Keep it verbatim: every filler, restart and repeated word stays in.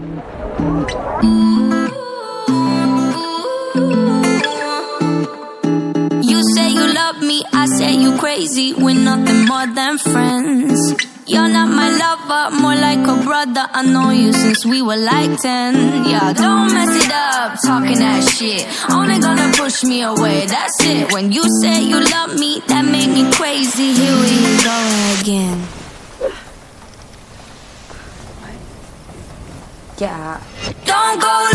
You say you love me, I say you crazy. We're nothing more than friends. You're not my lover, more like a brother. I know you since we were like ten. Yeah, don't mess it up, talking that shit. Only gonna push me away, that's it. When you say you love me, that made me crazy. Here we go again. Yeah. Don't go